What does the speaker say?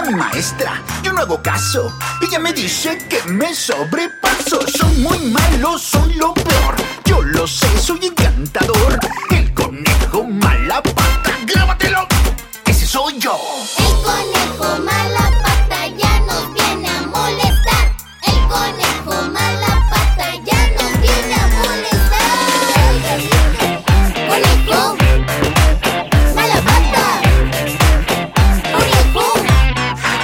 mi maestra, yo no hago caso. Ella me dice que me sobrepaso. Soy muy malo, soy lo peor.